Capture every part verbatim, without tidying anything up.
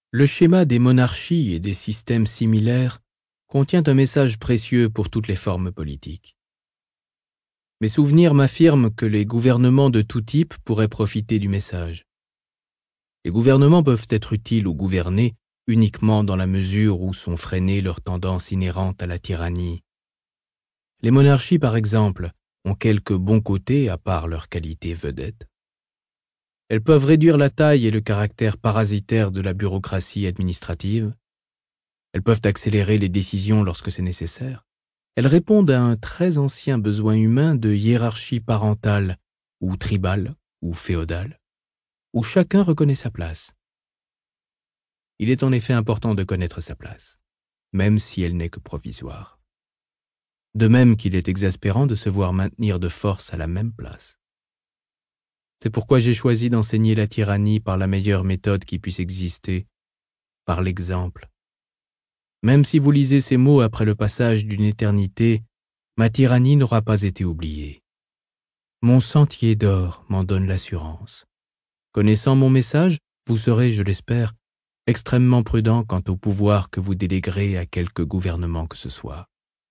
Le schéma des monarchies et des systèmes similaires contient un message précieux pour toutes les formes politiques. Mes souvenirs m'affirment que les gouvernements de tout type pourraient profiter du message. Les gouvernements peuvent être utiles aux gouvernés uniquement dans la mesure où sont freinées leurs tendances inhérentes à la tyrannie. Les monarchies, par exemple, ont quelques bons côtés à part leur qualité vedette. Elles peuvent réduire la taille et le caractère parasitaire de la bureaucratie administrative. Elles peuvent accélérer les décisions lorsque c'est nécessaire. Elles répondent à un très ancien besoin humain de hiérarchie parentale, ou tribale, ou féodale, où chacun reconnaît sa place. Il est en effet important de connaître sa place, même si elle n'est que provisoire. De même qu'il est exaspérant de se voir maintenir de force à la même place. C'est pourquoi j'ai choisi d'enseigner la tyrannie par la meilleure méthode qui puisse exister, par l'exemple. Même si vous lisez ces mots après le passage d'une éternité, ma tyrannie n'aura pas été oubliée. Mon sentier d'or m'en donne l'assurance. Connaissant mon message, vous serez, je l'espère, extrêmement prudent quant au pouvoir que vous déléguerez à quelque gouvernement que ce soit.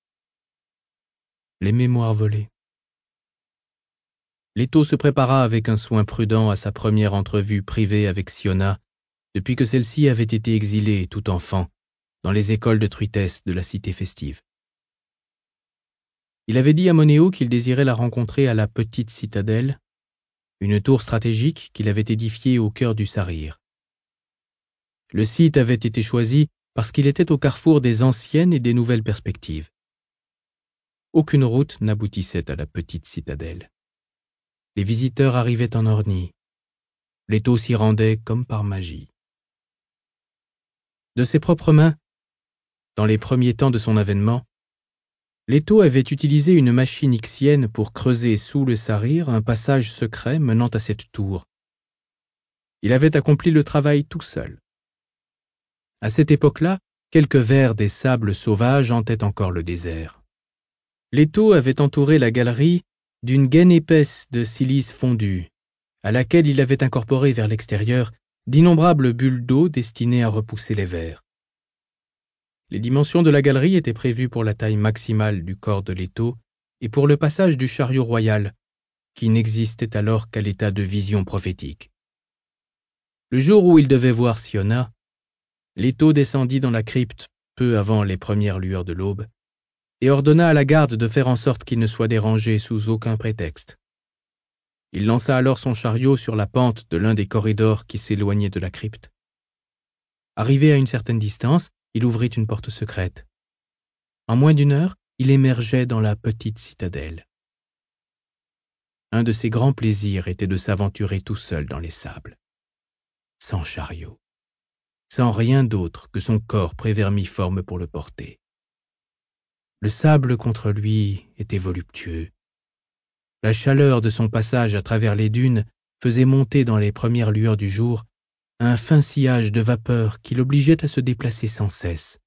Les mémoires volées. Leto se prépara avec un soin prudent à sa première entrevue privée avec Siona, depuis que celle-ci avait été exilée, tout enfant, dans les écoles de truitesse de la cité festive. Il avait dit à Monéo qu'il désirait la rencontrer à la petite citadelle, une tour stratégique qu'il avait édifiée au cœur du Saryre. Le site avait été choisi parce qu'il était au carrefour des anciennes et des nouvelles perspectives. Aucune route n'aboutissait à la petite citadelle. Les visiteurs arrivaient en ornie. Leto s'y rendait comme par magie. De ses propres mains, dans les premiers temps de son avènement, Leto avait utilisé une machine ixienne pour creuser sous le Saryre un passage secret menant à cette tour. Il avait accompli le travail tout seul. À cette époque-là, quelques vers des sables sauvages hantaient encore le désert. Leto avait entouré la galerie d'une gaine épaisse de silice fondu, à laquelle il avait incorporé vers l'extérieur d'innombrables bulles d'eau destinées à repousser les vers. Les dimensions de la galerie étaient prévues pour la taille maximale du corps de Leto et pour le passage du chariot royal, qui n'existait alors qu'à l'état de vision prophétique. Le jour où il devait voir Siona, Leto descendit dans la crypte peu avant les premières lueurs de l'aube et ordonna à la garde de faire en sorte qu'il ne soit dérangé sous aucun prétexte. Il lança alors son chariot sur la pente de l'un des corridors qui s'éloignait de la crypte. Arrivé à une certaine distance, il ouvrit une porte secrète. En moins d'une heure, il émergeait dans la petite citadelle. Un de ses grands plaisirs était de s'aventurer tout seul dans les sables, sans chariot, sans rien d'autre que son corps prévermiforme pour le porter. Le sable contre lui était voluptueux. La chaleur de son passage à travers les dunes faisait monter dans les premières lueurs du jour un fin sillage de vapeur qui l'obligeait à se déplacer sans cesse.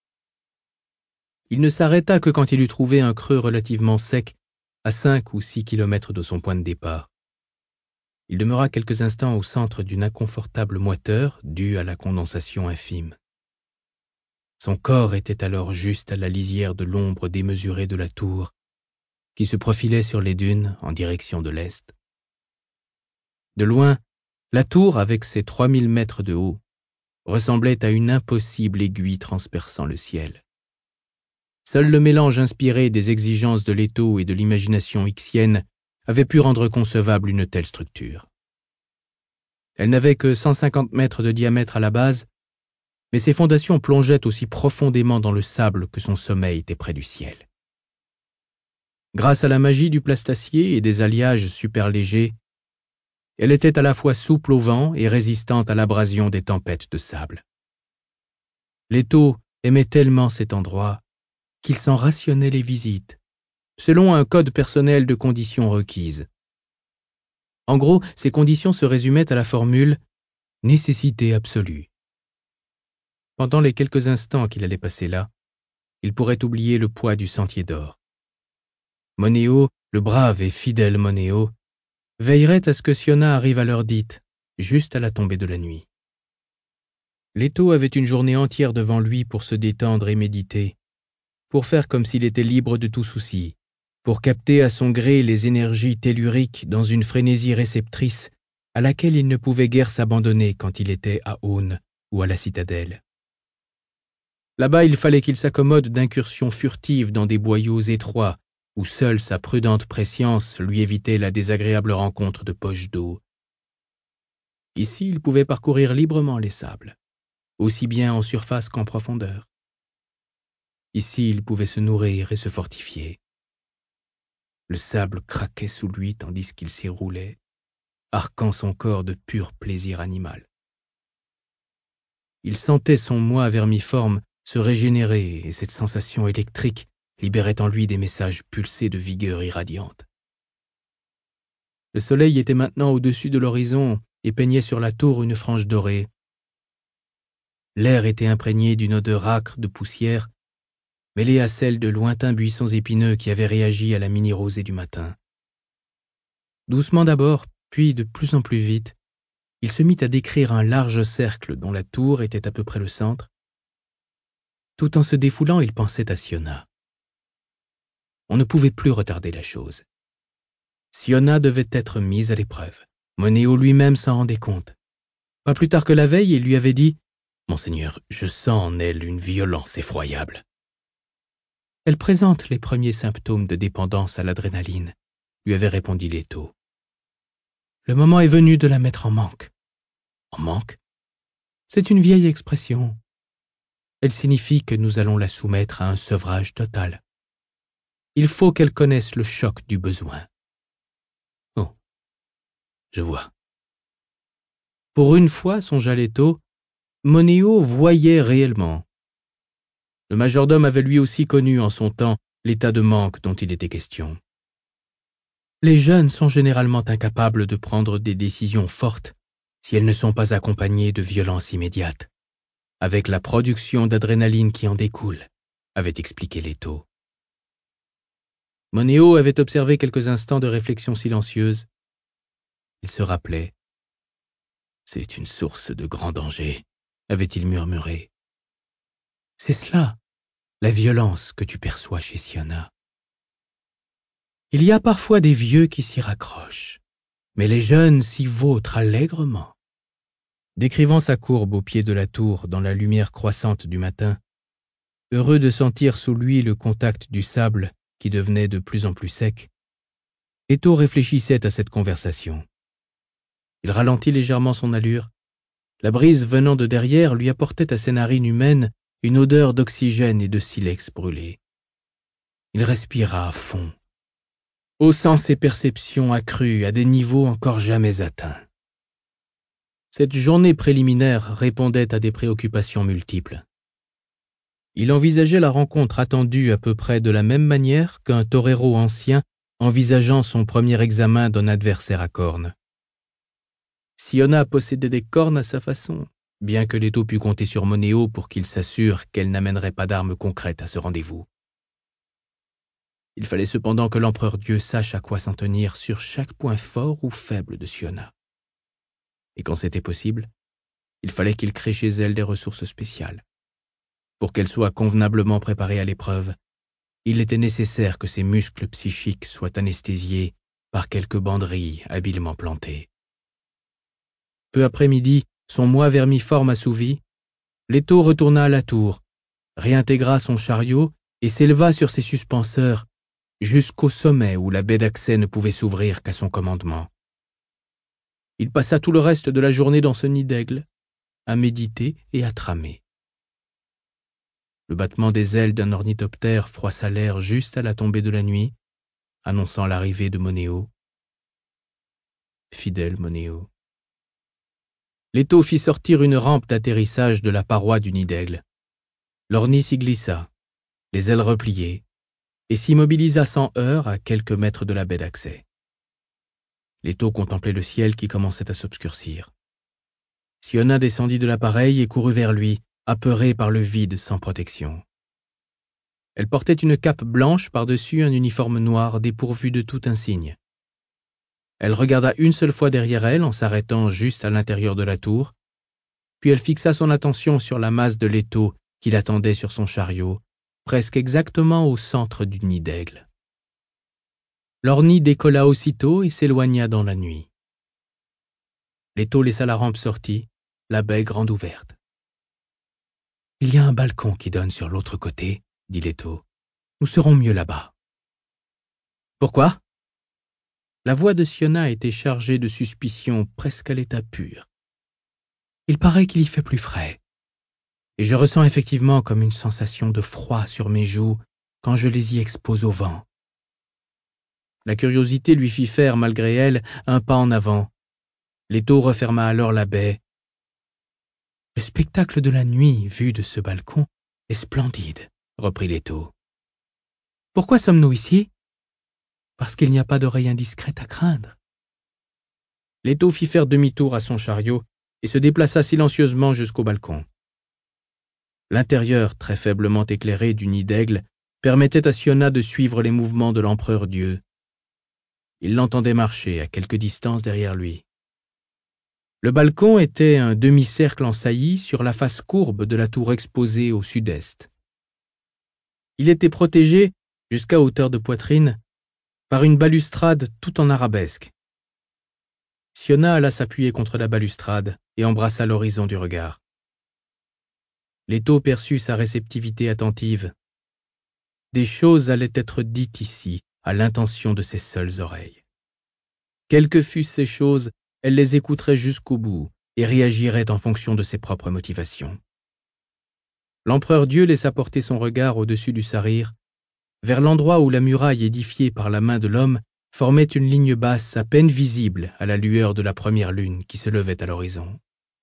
Il ne s'arrêta que quand il eut trouvé un creux relativement sec à cinq ou six kilomètres de son point de départ. Il demeura quelques instants au centre d'une inconfortable moiteur due à la condensation infime. Son corps était alors juste à la lisière de l'ombre démesurée de la tour, qui se profilait sur les dunes en direction de l'est. De loin, la tour, avec ses trois mille mètres de haut, ressemblait à une impossible aiguille transperçant le ciel. Seul le mélange inspiré des exigences de Leto et de l'imagination ixienne avait pu rendre concevable une telle structure. Elle n'avait que cent cinquante mètres de diamètre à la base, mais ses fondations plongeaient aussi profondément dans le sable que son sommet était près du ciel. Grâce à la magie du plastacier et des alliages super légers, elle était à la fois souple au vent et résistante à l'abrasion des tempêtes de sable. Leto aimait tellement cet endroit qu'il s'en rationnait les visites, selon un code personnel de conditions requises. En gros, ces conditions se résumaient à la formule « nécessité absolue ». Pendant les quelques instants qu'il allait passer là, il pourrait oublier le poids du sentier d'or. Monéo, le brave et fidèle Monéo, veillerait à ce que Siona arrive à l'heure dite, juste à la tombée de la nuit. Leto avait une journée entière devant lui pour se détendre et méditer, pour faire comme s'il était libre de tout souci, pour capter à son gré les énergies telluriques dans une frénésie réceptrice à laquelle il ne pouvait guère s'abandonner quand il était à Aune ou à la citadelle. Là-bas, il fallait qu'il s'accommode d'incursions furtives dans des boyaux étroits, où seule sa prudente prescience lui évitait la désagréable rencontre de poches d'eau. Ici, il pouvait parcourir librement les sables, aussi bien en surface qu'en profondeur. Ici, il pouvait se nourrir et se fortifier. Le sable craquait sous lui tandis qu'il s'y roulait, arquant son corps de pur plaisir animal. Il sentait son moi vermiforme se régénérer et cette sensation électrique libérait en lui des messages pulsés de vigueur irradiante. Le soleil était maintenant au-dessus de l'horizon et peignait sur la tour une frange dorée. L'air était imprégné d'une odeur âcre de poussière, mêlée à celle de lointains buissons épineux qui avaient réagi à la mini-rosée du matin. Doucement d'abord, puis de plus en plus vite, il se mit à décrire un large cercle dont la tour était à peu près le centre. Tout en se défoulant, il pensait à Siona. On ne pouvait plus retarder la chose. Siona devait être mise à l'épreuve. Monéo lui-même s'en rendait compte. Pas plus tard que la veille, il lui avait dit « Monseigneur, je sens en elle une violence effroyable. » Elle présente les premiers symptômes de dépendance à l'adrénaline, lui avait répondu Leto. Le moment est venu de la mettre en manque. En manque? C'est une vieille expression. Elle signifie que nous allons la soumettre à un sevrage total. Il faut qu'elle connaisse le choc du besoin. Oh, je vois. Pour une fois, songea Leto, Monéo voyait réellement. Le majordome avait lui aussi connu en son temps l'état de manque dont il était question. Les jeunes sont généralement incapables de prendre des décisions fortes si elles ne sont pas accompagnées de violence immédiate, avec la production d'adrénaline qui en découle, avait expliqué Leto. Monéo avait observé quelques instants de réflexion silencieuse. Il se rappelait. « C'est une source de grand danger », avait-il murmuré. « C'est cela, la violence que tu perçois chez Siona. Il y a parfois des vieux qui s'y raccrochent, mais les jeunes s'y vautrent allègrement. » Décrivant sa courbe au pied de la tour dans la lumière croissante du matin, heureux de sentir sous lui le contact du sable qui devenait de plus en plus sec, Leto réfléchissait à cette conversation. Il ralentit légèrement son allure. La brise venant de derrière lui apportait à ses narines humaines une odeur d'oxygène et de silex brûlé. Il respira à fond, haussant ses perceptions accrues à des niveaux encore jamais atteints. Cette journée préliminaire répondait à des préoccupations multiples. Il envisageait la rencontre attendue à peu près de la même manière qu'un torero ancien envisageant son premier examen d'un adversaire à cornes. Siona possédait des cornes à sa façon, bien que Leto pût compter sur Monéo pour qu'il s'assure qu'elle n'amènerait pas d'armes concrètes à ce rendez-vous. Il fallait cependant que l'empereur Dieu sache à quoi s'en tenir sur chaque point fort ou faible de Siona. Et quand c'était possible, il fallait qu'il crée chez elle des ressources spéciales. Pour qu'elle soit convenablement préparée à l'épreuve, il était nécessaire que ses muscles psychiques soient anesthésiés par quelques banderilles habilement plantées. Peu après midi, son moi vermiforme assouvi, Leto retourna à la tour, réintégra son chariot et s'éleva sur ses suspenseurs jusqu'au sommet où la baie d'accès ne pouvait s'ouvrir qu'à son commandement. Il passa tout le reste de la journée dans ce nid d'aigle, à méditer et à tramer. Le battement des ailes d'un ornithoptère froissa l'air juste à la tombée de la nuit, annonçant l'arrivée de Monéo. Fidèle Monéo. Leto fit sortir une rampe d'atterrissage de la paroi du nid d'aigle. L'ornie s'y glissa, les ailes repliées, et s'immobilisa sans heurts à quelques mètres de la baie d'accès. Leto contemplait le ciel qui commençait à s'obscurcir. Siona descendit de l'appareil et courut vers lui, apeurée par le vide sans protection. Elle portait une cape blanche par-dessus un uniforme noir dépourvu de tout insigne. Elle regarda une seule fois derrière elle en s'arrêtant juste à l'intérieur de la tour, puis elle fixa son attention sur la masse de Leto qui l'attendait sur son chariot, presque exactement au centre du nid d'aigle. L'ornie décolla aussitôt et s'éloigna dans la nuit. Leto laissa la rampe sortie, la baie grande ouverte. « Il y a un balcon qui donne sur l'autre côté, » dit Leto. « Nous serons mieux là-bas. »« Pourquoi ?» La voix de Siona était chargée de suspicion presque à l'état pur. « Il paraît qu'il y fait plus frais, et je ressens effectivement comme une sensation de froid sur mes joues quand je les y expose au vent. » La curiosité lui fit faire, malgré elle, un pas en avant. Leto referma alors la baie. « Le spectacle de la nuit, vu de ce balcon, est splendide, » reprit Leto. « Pourquoi sommes-nous ici ? Parce qu'il n'y a pas d'oreille indiscrète à craindre. » Leto fit faire demi-tour à son chariot et se déplaça silencieusement jusqu'au balcon. L'intérieur, très faiblement éclairé du nid d'aigle, permettait à Siona de suivre les mouvements de l'empereur Dieu. Il l'entendait marcher à quelque distance derrière lui. Le balcon était un demi-cercle en saillie sur la face courbe de la tour exposée au sud-est. Il était protégé, jusqu'à hauteur de poitrine, par une balustrade tout en arabesque. Siona alla s'appuyer contre la balustrade et embrassa l'horizon du regard. Leto perçut sa réceptivité attentive. Des choses allaient être dites ici, à l'intention de ses seules oreilles. Quelles que fussent ces choses, elle les écouterait jusqu'au bout et réagirait en fonction de ses propres motivations. L'empereur Dieu laissa porter son regard au-dessus du sarir, vers l'endroit où la muraille édifiée par la main de l'homme formait une ligne basse à peine visible à la lueur de la première lune qui se levait à l'horizon.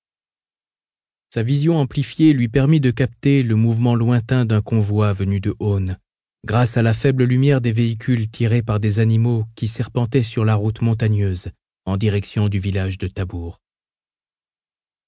Sa vision amplifiée lui permit de capter le mouvement lointain d'un convoi venu de Aune, grâce à la faible lumière des véhicules tirés par des animaux qui serpentaient sur la route montagneuse en direction du village de Tabour.